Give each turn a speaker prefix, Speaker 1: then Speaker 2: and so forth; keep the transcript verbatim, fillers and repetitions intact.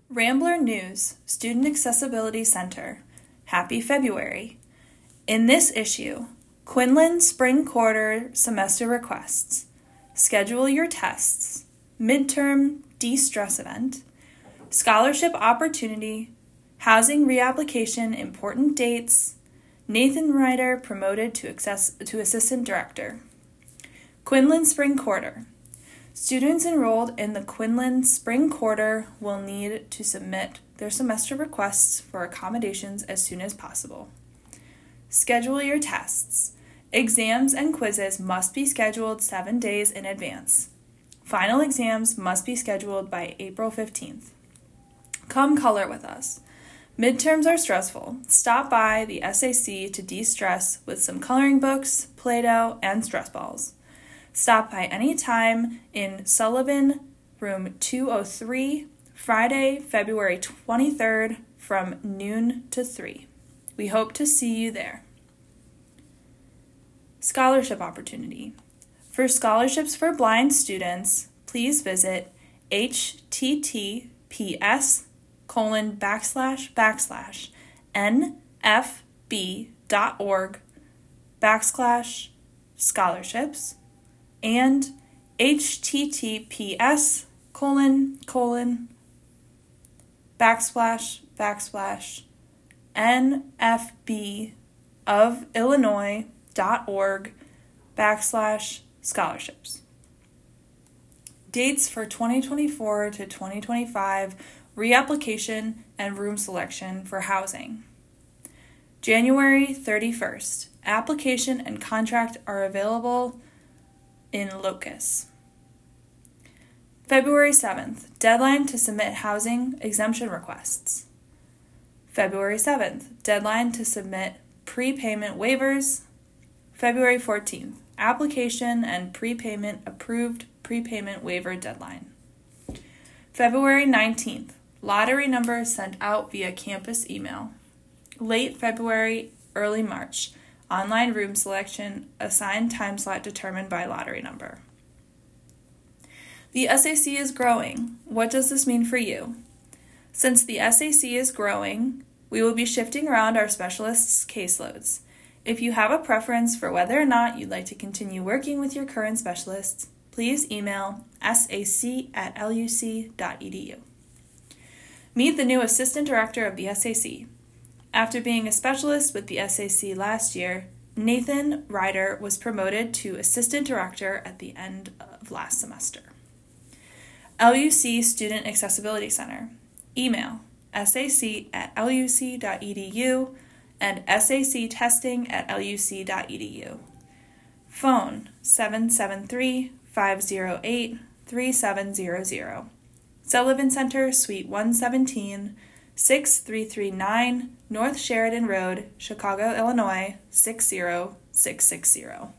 Speaker 1: Rambler News, Student Accessibility Center. Happy February. In this issue, Quinlan Spring Quarter Semester Requests, Schedule Your Tests, Midterm De-Stress Event, Scholarship Opportunity, Housing Reapplication Important Dates, Nathan Ryder promoted to, access- to Assistant Director. Quinlan Spring Quarter. Students enrolled in the Quinlan Spring Quarter will need to submit their semester requests for accommodations as soon as possible. Schedule your tests. Exams and quizzes must be scheduled seven days in advance. Final exams must be scheduled by April fifteenth. Come color with us. Midterms are stressful. Stop by the S A C to de-stress with some coloring books, Play-Doh, and stress balls. Stop by any time in Sullivan, room two oh three, Friday, February twenty-third, from noon to three. We hope to see you there. Scholarship Opportunity. For scholarships for blind students, please visit https colon backslash backslash nfb.org backslash scholarships and https colon colon backslash backslash nfb of Illinois dot org backslash scholarships. Dates for twenty twenty-four to twenty twenty-five reapplication and room selection for housing. January thirty-first, application and contract are available in Locus. February seventh, deadline to submit housing exemption requests. February seventh, deadline to submit prepayment waivers. February fourteenth, application and prepayment approved prepayment waiver deadline. February nineteenth, lottery number sent out via campus email. Late February, early March, online room selection, assigned time slot determined by lottery number. The S A C is growing. What does this mean for you? Since the S A C is growing, we will be shifting around our specialists' caseloads. If you have a preference for whether or not you'd like to continue working with your current specialists, please email sac at luc dot edu. Meet the new Assistant Director of the S A C. After being a specialist with the S A C last year, Nathan Ryder was promoted to Assistant Director at the end of last semester. L U C Student Accessibility Center. Email sac at luc dot edu and sactesting at luc dot edu. Phone seven seven three, five oh eight, three seven zero zero. Sullivan Center, Suite one seventeen, six three three nine North Sheridan Road, Chicago, Illinois, six zero six six zero.